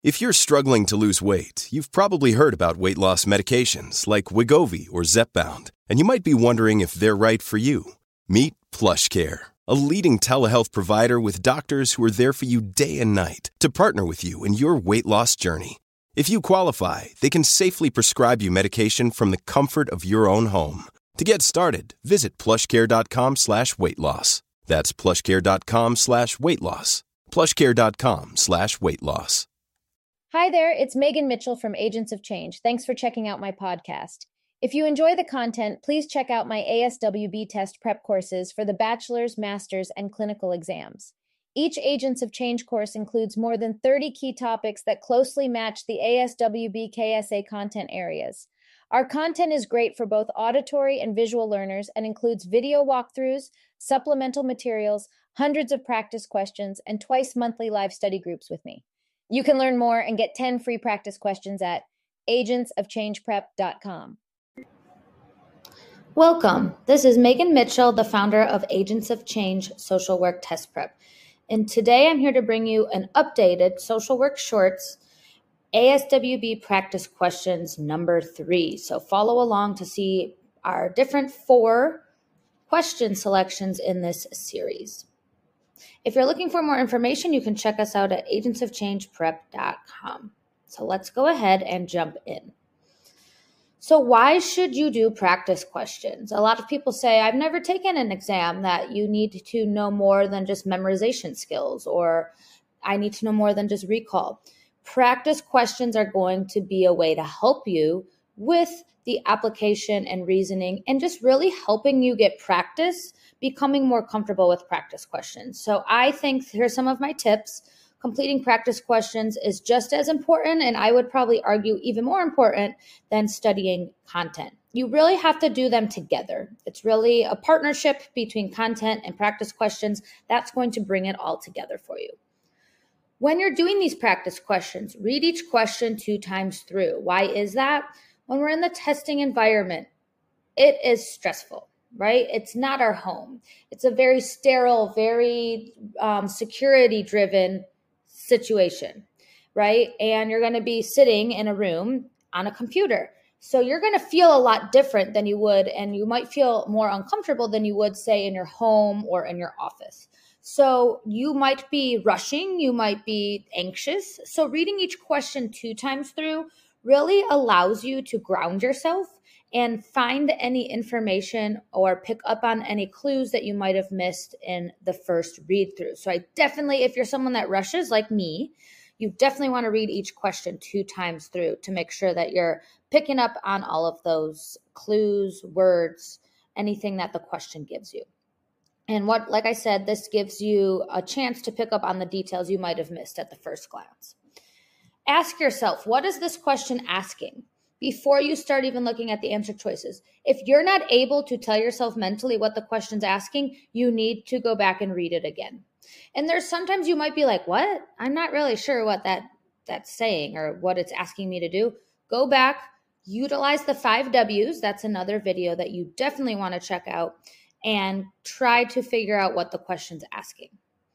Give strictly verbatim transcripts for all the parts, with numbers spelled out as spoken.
If you're struggling to lose weight, you've probably heard about weight loss medications like Wegovy or Zepbound, and you might be wondering if they're right for you. Meet PlushCare, a leading telehealth provider with doctors who are there for you day and night to partner with you in your weight loss journey. If you qualify, they can safely prescribe you medication from the comfort of your own home. To get started, visit plushcare.com slash weight loss. That's plushcare.com slash weight loss. plushcare.com slash weight loss. Hi there, it's Megan Mitchell from Agents of Change. Thanks for checking out my podcast. If you enjoy the content, please check out my A S W B test prep courses for the bachelor's, master's, and clinical exams. Each Agents of Change course includes more than thirty key topics that closely match the A S W B K S A content areas. Our content is great for both auditory and visual learners and includes video walkthroughs, supplemental materials, hundreds of practice questions, and twice monthly live study groups with me. You can learn more and get ten free practice questions at agents of change prep dot com. Welcome. This is Megan Mitchell, the founder of Agents of Change Social Work Test Prep. And today I'm here to bring you an updated Social Work Shorts A S W B practice questions number three. So follow along to see our different four question selections in this series. If you're looking for more information, you can check us out at agents of change prep dot com. So let's go ahead and jump in. So why should you do practice questions? A lot of people say, I've never taken an exam that you need to know more than just memorization skills, or I need to know more than just recall. Practice questions are going to be a way to help you with the application and reasoning and just really helping you get practice becoming more comfortable with practice questions. So I think here's some of my tips. Completing practice questions is just as important, and I would probably argue even more important than studying content. You really have to do them together. It's really a partnership between content and practice questions that's going to bring it all together for you. When you're doing these practice questions, read each question two times through. Why is that? When we're in the testing environment, it is stressful, right? It's not our home. It's a very sterile, very um, security-driven situation, right? And you're going to be sitting in a room on a computer. So you're going to feel a lot different than you would, and you might feel more uncomfortable than you would, say, in your home or in your office. So you might be rushing, you might be anxious. So reading each question two times through really allows you to ground yourself and find any information or pick up on any clues that you might have missed in the first read through. So I definitely, if you're someone that rushes like me, you definitely want to read each question two times through to make sure that you're picking up on all of those clues, words, anything that the question gives you. And what, like I said, this gives you a chance to pick up on the details you might have missed at the first glance. Ask yourself, what is this question asking? Before you start even looking at the answer choices. If you're not able to tell yourself mentally what the question's asking, you need to go back and read it again. And there's sometimes you might be like, what? I'm not really sure what that that's saying or what it's asking me to do. Go back, utilize the five W's. That's another video that you definitely want to check out, and try to figure out what the question's asking.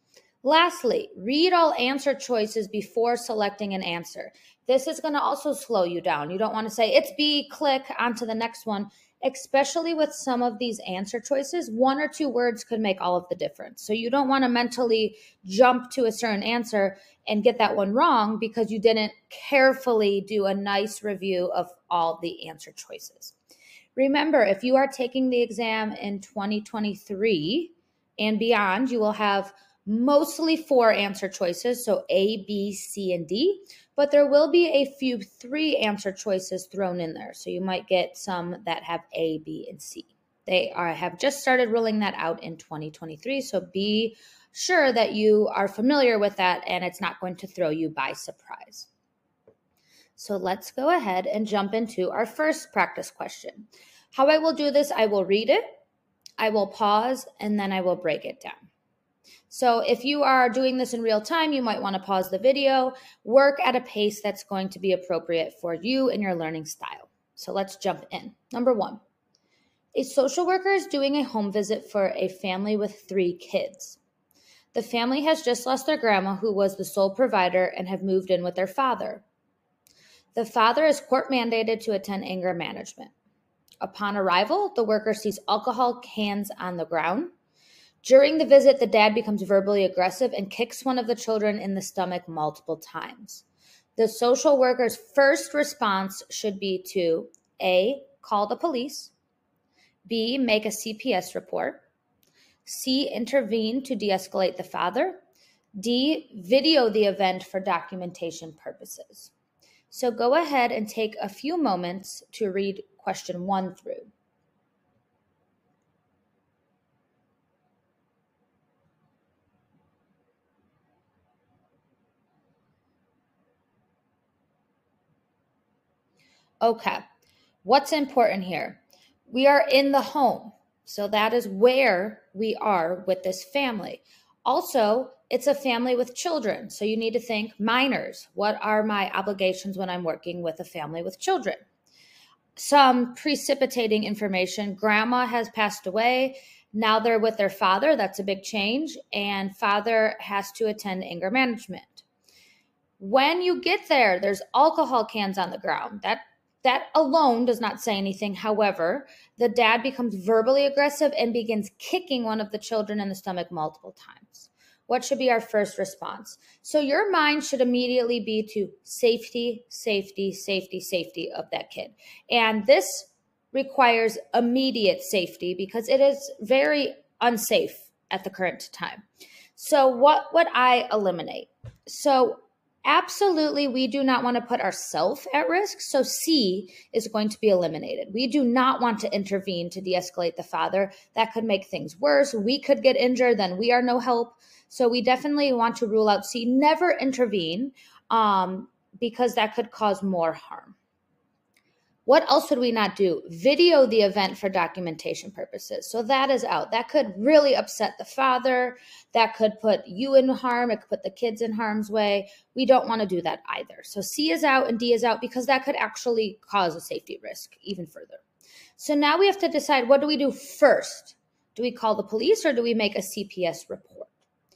Lastly, read all answer choices before selecting an answer. This is going to also slow you down. You don't want to say, it's B, click, on to the next one. Especially with some of these answer choices, one or two words could make all of the difference. So you don't want to mentally jump to a certain answer and get that one wrong because you didn't carefully do a nice review of all the answer choices. Remember, if you are taking the exam in twenty twenty-three and beyond, you will have mostly four answer choices, so A, B, C, and D, but there will be a few three answer choices thrown in there. So you might get some that have A, B, and C. They are have just started rolling that out in twenty twenty-three, so be sure that you are familiar with that and it's not going to throw you by surprise. So let's go ahead and jump into our first practice question. How I will do this, I will read it, I will pause, and then I will break it down. So if you are doing this in real time, you might want to pause the video, work at a pace that's going to be appropriate for you and your learning style. So let's jump in. Number one, a social worker is doing a home visit for a family with three kids. The family has just lost their grandma, who was the sole provider, and have moved in with their father. The father is court mandated to attend anger management. Upon arrival, the worker sees alcohol cans on the ground. During the visit, the dad becomes verbally aggressive and kicks one of the children in the stomach multiple times. The social worker's first response should be to A, call the police, B, make a C P S report, C, intervene to de-escalate the father, D, video the event for documentation purposes. So go ahead and take a few moments to read question one through. Okay, what's important here? We are in the home, so that is where we are with this family. Also, it's a family with children, so you need to think minors. What are my obligations when I'm working with a family with children? Some precipitating information. Grandma has passed away. Now they're with their father. That's a big change. And father has to attend anger management. When you get there, there's alcohol cans on the ground. That That alone does not say anything. However, the dad becomes verbally aggressive and begins kicking one of the children in the stomach multiple times. What should be our first response? So your mind should immediately be to safety, safety, safety, safety of that kid. And this requires immediate safety because it is very unsafe at the current time. So what would I eliminate? So absolutely, we do not want to put ourselves at risk. So C is going to be eliminated. We do not want to intervene to de-escalate the father. That could make things worse. We could get injured, then we are no help. So we definitely want to rule out C, never intervene, um, because that could cause more harm. What else would we not do? Video the event for documentation purposes. So that is out. That could really upset the father. That could put you in harm. It could put the kids in harm's way. We don't want to do that either. So C is out and D is out because that could actually cause a safety risk even further. So now we have to decide, what do we do first? Do we call the police or do we make a C P S report?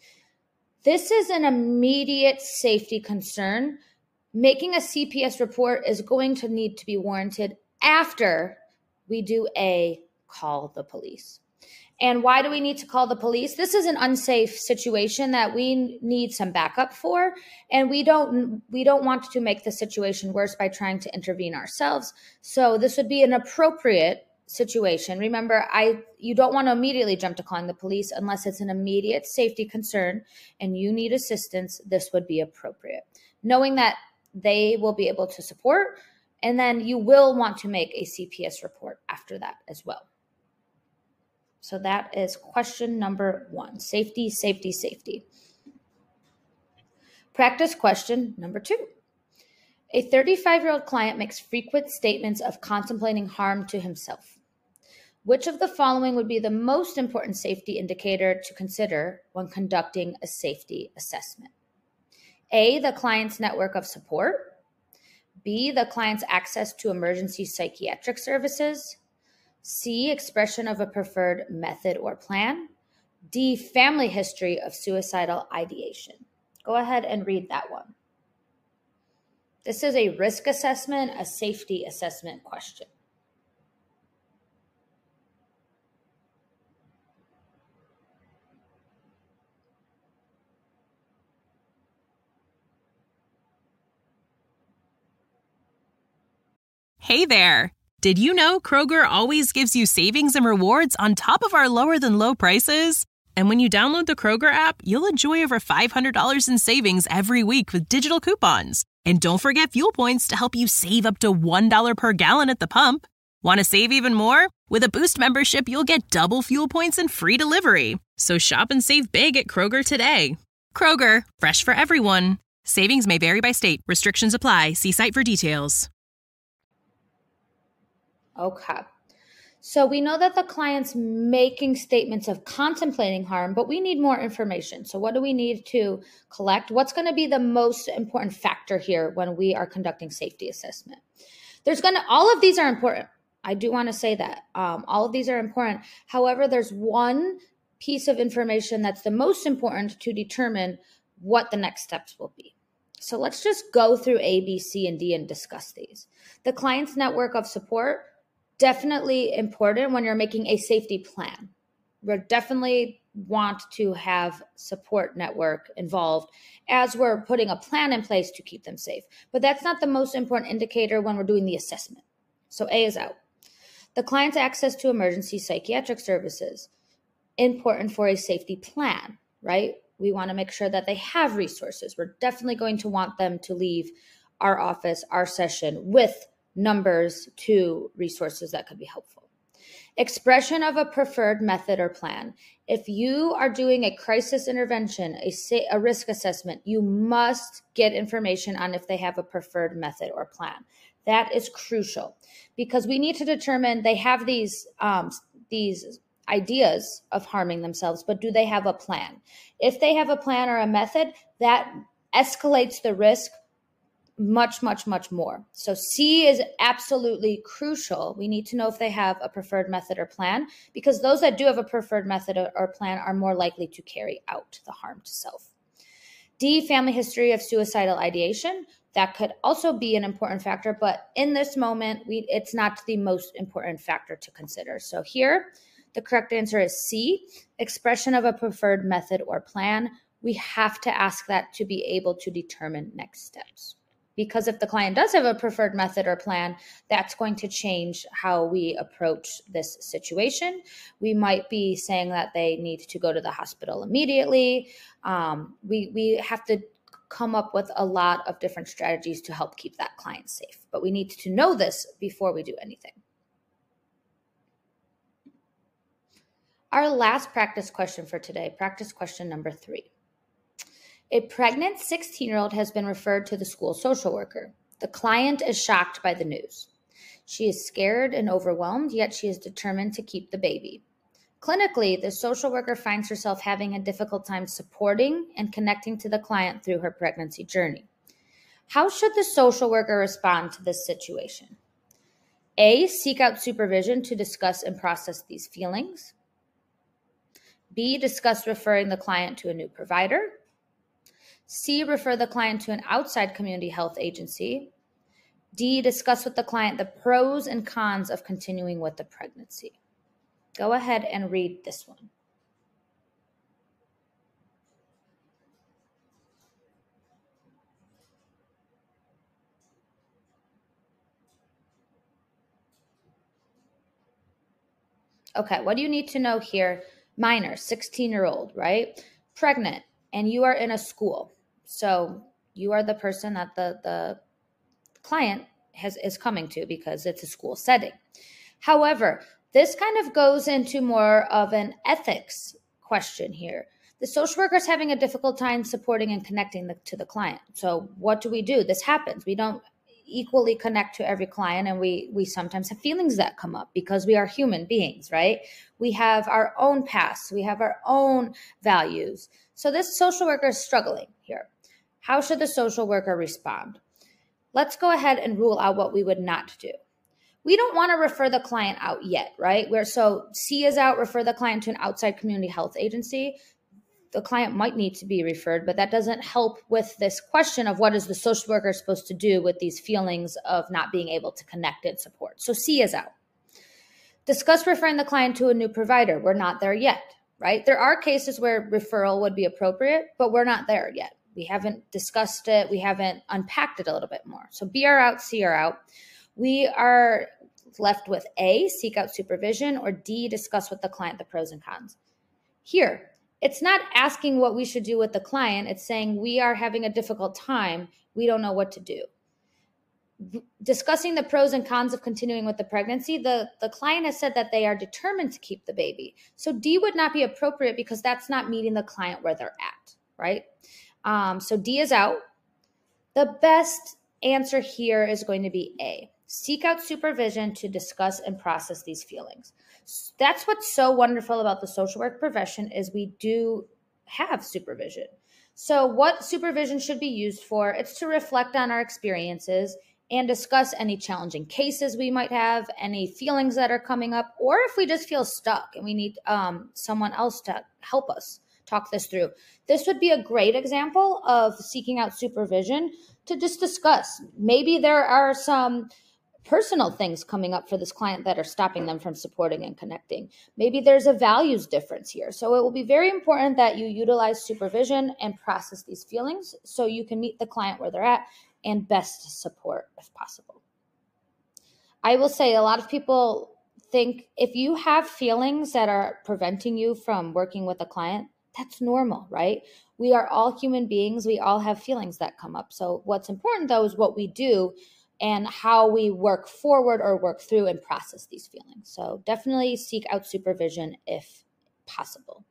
This is an immediate safety concern. Making a C P S report is going to need to be warranted after we do A, call the police. And why do we need to call the police? This is an unsafe situation that we need some backup for, and we don't we don't want to make the situation worse by trying to intervene ourselves. So this would be an appropriate situation. Remember, I you don't want to immediately jump to calling the police unless it's an immediate safety concern and you need assistance. This would be appropriate. Knowing that they will be able to support, and then you will want to make a C P S report after that as well. So that is question number one, safety, safety, safety. Practice question number two. A thirty-five-year-old client makes frequent statements of contemplating harm to himself. Which of the following would be the most important safety indicator to consider when conducting a safety assessment? A, the client's network of support. B, the client's access to emergency psychiatric services. C, expression of a preferred method or plan. D, family history of suicidal ideation. Go ahead and read that one. This is a risk assessment, a safety assessment question. Hey there! Did you know Kroger always gives you savings and rewards on top of our lower than low prices? And when you download the Kroger app, you'll enjoy over five hundred dollars in savings every week with digital coupons. And don't forget fuel points to help you save up to one dollar per gallon at the pump. Want to save even more? With a Boost membership, you'll get double fuel points and free delivery. So shop and save big at Kroger today. Kroger, fresh for everyone. Savings may vary by state. Restrictions apply. See site for details. Okay. So we know that the client's making statements of contemplating harm, but we need more information. So what do we need to collect? What's going to be the most important factor here when we are conducting safety assessment? There's going to, all of these are important. I do want to say that. Um, all of these are important. However, there's one piece of information that's the most important to determine what the next steps will be. So let's just go through A, B, C, and D and discuss these. The client's network of support, definitely important when you're making a safety plan. We definitely want to have support network involved as we're putting a plan in place to keep them safe. But that's not the most important indicator when we're doing the assessment. So A is out. The client's access to emergency psychiatric services, important for a safety plan, right? We want to make sure that they have resources. We're definitely going to want them to leave our office, our session with numbers to resources that could be helpful. Expression of a preferred method or plan. If you are doing a crisis intervention, a, a risk assessment, you must get information on if they have a preferred method or plan. That is crucial because we need to determine they have these, um, these ideas of harming themselves, but do they have a plan? If they have a plan or a method, that escalates the risk much, much, much more. So C is absolutely crucial. We need to know if they have a preferred method or plan, because those that do have a preferred method or plan are more likely to carry out the harm to self. D, family history of suicidal ideation. That could also be an important factor, but in this moment, we, it's not the most important factor to consider. So here, the correct answer is C, expression of a preferred method or plan. We have to ask that to be able to determine next steps. Because if the client does have a preferred method or plan, that's going to change how we approach this situation. We might be saying that they need to go to the hospital immediately. Um, we, we have to come up with a lot of different strategies to help keep that client safe. But we need to know this before we do anything. Our last practice question for today, practice question number three. A pregnant sixteen-year-old has been referred to the school social worker. The client is shocked by the news. She is scared and overwhelmed, yet she is determined to keep the baby. Clinically, the social worker finds herself having a difficult time supporting and connecting to the client through her pregnancy journey. How should the social worker respond to this situation? A, seek out supervision to discuss and process these feelings. B, discuss referring the client to a new provider. C, refer the client to an outside community health agency. D, discuss with the client the pros and cons of continuing with the pregnancy. Go ahead and read this one. Okay, what do you need to know here? Minor, sixteen-year-old, right? Pregnant, and you are in a school. So you are the person that the, the client has is coming to because it's a school setting. However, this kind of goes into more of an ethics question here. The social worker is having a difficult time supporting and connecting the, to the client. So what do we do? This happens. We don't equally connect to every client, and we we sometimes have feelings that come up because we are human beings, right? We have our own past. We have our own values. So this social worker is struggling here. How should the social worker respond? Let's go ahead and rule out what we would not do. We don't want to refer the client out yet, right? Where so C is out, refer the client to an outside community health agency. The client might need to be referred, but that doesn't help with this question of what is the social worker supposed to do with these feelings of not being able to connect and support. So C is out. Discuss referring the client to a new provider. We're not there yet, right? There are cases where referral would be appropriate, but we're not there yet. We haven't discussed it. We haven't unpacked it a little bit more. So B are out, C are out. We are left with A, seek out supervision, or D, discuss with the client the pros and cons. Here, it's not asking what we should do with the client. It's saying we are having a difficult time. We don't know what to do. Discussing the pros and cons of continuing with the pregnancy, the, the client has said that they are determined to keep the baby. So D would not be appropriate because that's not meeting the client where they're at, right? Um, so D is out. The best answer here is going to be A. Seek out supervision to discuss and process these feelings. That's what's so wonderful about the social work profession is we do have supervision. So what supervision should be used for? It's to reflect on our experiences and discuss any challenging cases we might have, any feelings that are coming up, or if we just feel stuck and we need um, someone else to help us talk this through. This would be a great example of seeking out supervision to just discuss. Maybe there are some personal things coming up for this client that are stopping them from supporting and connecting. Maybe there's a values difference here. So it will be very important that you utilize supervision and process these feelings so you can meet the client where they're at and best support if possible. I will say a lot of people think if you have feelings that are preventing you from working with a client, that's normal, right? We are all human beings. We all have feelings that come up. So what's important though is what we do and how we work forward or work through and process these feelings. So definitely seek out supervision if possible.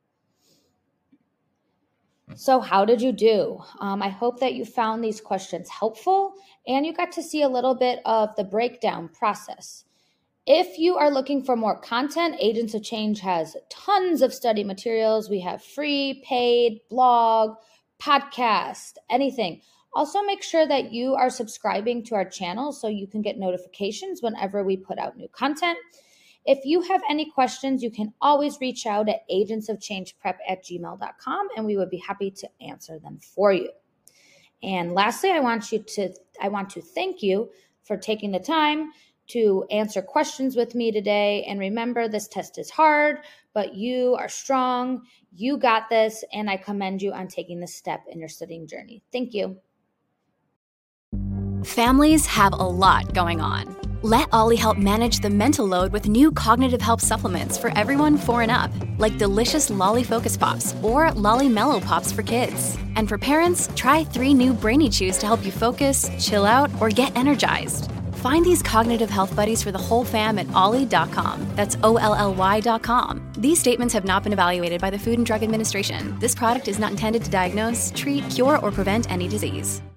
So how did you do? Um, I hope that you found these questions helpful and you got to see a little bit of the breakdown process. If you are looking for more content, Agents of Change has tons of study materials. We have free, paid, blog, podcast, anything. Also, make sure that you are subscribing to our channel so you can get notifications whenever we put out new content. If you have any questions, you can always reach out at agents of change prep at gmail dot com and we would be happy to answer them for you. And lastly, I want you to I want to thank you for taking the time to answer questions with me today. And remember, this test is hard, but you are strong. You got this, and I commend you on taking this step in your studying journey. Thank you. Families have a lot going on. Let Ollie help manage the mental load with new cognitive help supplements for everyone four and up, like delicious Lolly Focus Pops or Lolly Mellow Pops for kids. And for parents, try three new Brainy Chews to help you focus, chill out, or get energized. Find these cognitive health buddies for the whole fam at ollie dot com. That's O L L Y dot com. These statements have not been evaluated by the Food and Drug Administration. This product is not intended to diagnose, treat, cure, or prevent any disease.